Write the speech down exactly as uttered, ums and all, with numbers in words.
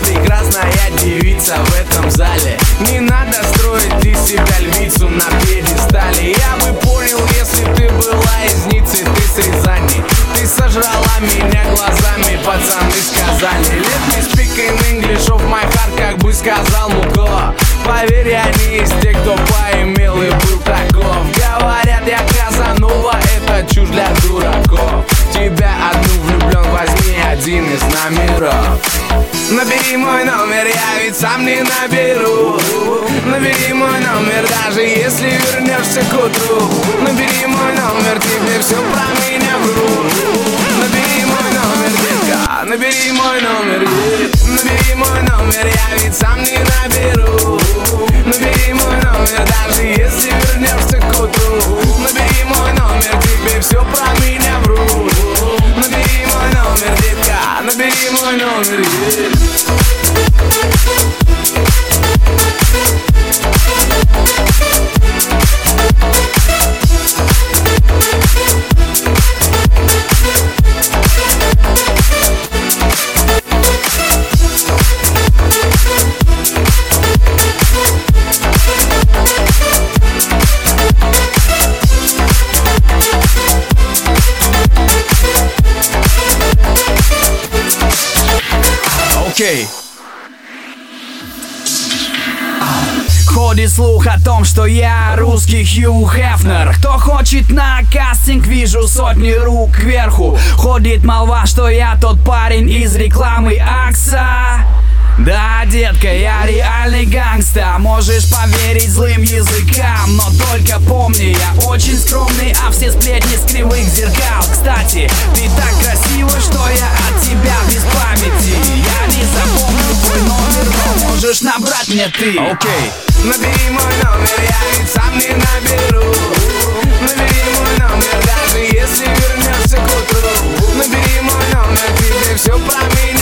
прекрасная девица в этом зале. Не надо строить из себя львицу на пьедестале. Я бы понял, если ты была из Ниццы, ты с Рязани. Ты сожрала меня глазами, пацаны сказали. Let me speak in English of my heart, как бы сказал Муко. Поверь, я не из тех, кто поимел и был таков. Говорят, я Казанова, это чушь для дураков. Тебя одну влюблен, возьми один из номеров. Набери мой номер, я ведь сам не наберу. Набери мой номер, даже если вернешься к утру. Набери мой номер, тебе все про меня врут. Набери мой номер, детка, набери мой номер, yeah. Набери мой номер, я ведь сам не наберу. Набери мой номер, даже если вернешься к утру. Набери мой номер, тебе все про меня врут. Набери мой номер, детка, набери мой номер, yeah. Okay. Ходит слух о том, что я русский Хью Хефнер. Кто хочет на кастинг, вижу сотни рук кверху. Ходит молва, что я тот парень из рекламы Акса. Да, детка, я реальный гангста. Можешь поверить злым языкам, но только помни, я очень скромный, а все сплетни с кривых зеркал. Кстати, ты так красива, что я от тебя без памяти. Я не запомню твой номер, но можешь набрать мне ты. Окей, okay. Набери мой номер, я ведь сам не наберу. Набери мой номер, даже если вернешься к утру. Набери мой номер, тебе все про меня